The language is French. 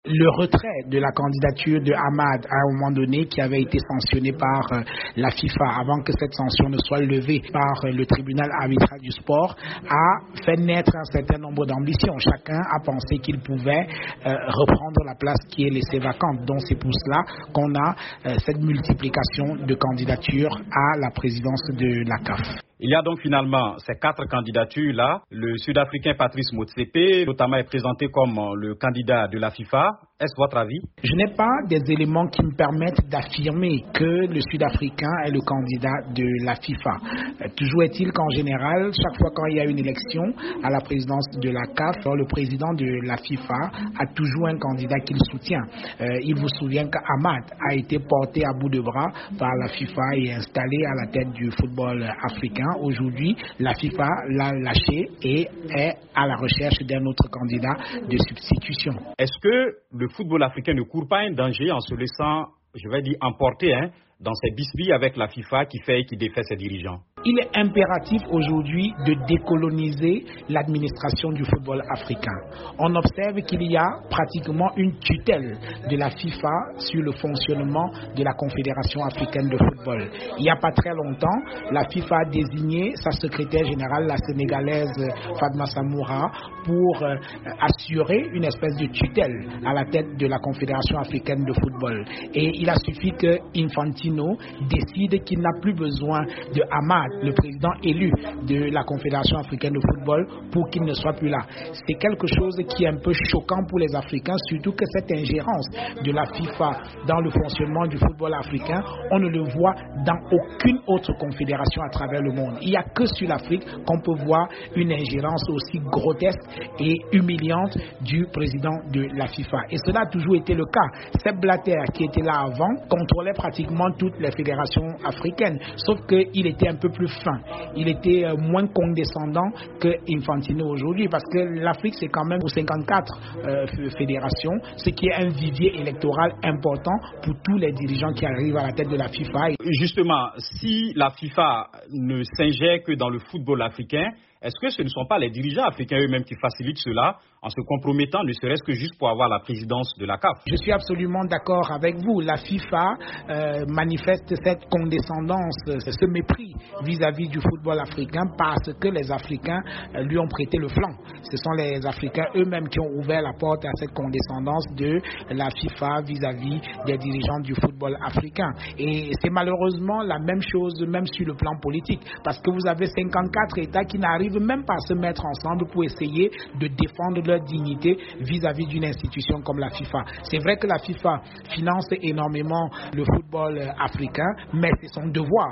le retrait de la candidature de Hamad à un moment donné qui avait été sanctionné par la FIFA avant que cette sanction ne soit levée par le tribunal arbitral du sport a fait naître un certain nombre d'ambitions. Chacun a pensé qu'il pouvait reprendre la place qui est laissée vacante. Donc c'est pour cela qu'on a cette multiplication de candidatures à la présidence de la CAF. Il y a donc finalement ces 4 candidatures-là. Le Sud-Africain Patrice Motsepe, notamment, est présenté comme le candidat de la FIFA. Est-ce votre avis? Je n'ai pas des éléments qui me permettent d'affirmer que le Sud-Africain est le candidat de la FIFA. Toujours est-il qu'en général, chaque fois quand il y a une élection à la présidence de la CAF, le président de la FIFA a toujours un candidat qu'il soutient. Il vous souvient qu'Hamad a été porté à bout de bras par la FIFA et installé à la tête du football africain. Aujourd'hui, la FIFA l'a lâché et est à la recherche d'un autre candidat de substitution. Est-ce que le football africain ne court pas un danger en se laissant, je vais dire, emporter dans ces bisbilles avec la FIFA qui défait ses dirigeants? Il est impératif aujourd'hui de décoloniser l'administration du football africain. On observe qu'il y a pratiquement une tutelle de la FIFA sur le fonctionnement de la Confédération africaine de football. Il n'y a pas très longtemps, la FIFA a désigné sa secrétaire générale, la sénégalaise Fatma Samoura, pour assurer une espèce de tutelle à la tête de la Confédération africaine de football. Et il a suffi que Infantino décide qu'il n'a plus besoin de Hamad, le président élu de la Confédération africaine de football, pour qu'il ne soit plus là. C'est quelque chose qui est un peu choquant pour les Africains, surtout que cette ingérence de la FIFA dans le fonctionnement du football africain, on ne le voit dans aucune autre confédération à travers le monde. Il n'y a que sur l'Afrique qu'on peut voir une ingérence aussi grotesque et humiliante du président de la FIFA. Et cela a toujours été le cas. Sepp Blatter, qui était là avant, contrôlait pratiquement toutes les fédérations africaines, sauf qu'il était un peu plus fin. Il était moins condescendant que Infantino aujourd'hui, parce que l'Afrique, c'est quand même 54 fédérations, ce qui est un vivier électoral important pour tous les dirigeants qui arrivent à la tête de la FIFA. Justement, si la FIFA ne s'ingère que dans le football africain, est-ce que ce ne sont pas les dirigeants africains eux-mêmes qui facilitent cela en se compromettant, ne serait-ce que juste pour avoir la présidence de la CAF? Je suis absolument d'accord avec vous. La FIFA manifeste cette condescendance, ce mépris vis-à-vis du football africain parce que les Africains lui ont prêté le flanc. Ce sont les Africains eux-mêmes qui ont ouvert la porte à cette condescendance de la FIFA vis-à-vis des dirigeants du football africain. Et c'est malheureusement la même chose, même sur le plan politique, parce que vous avez 54 États qui n'arrivent même pas à se mettre ensemble pour essayer de défendre leur dignité vis-à-vis d'une institution comme la FIFA. C'est vrai que la FIFA finance énormément le football africain, mais c'est son devoir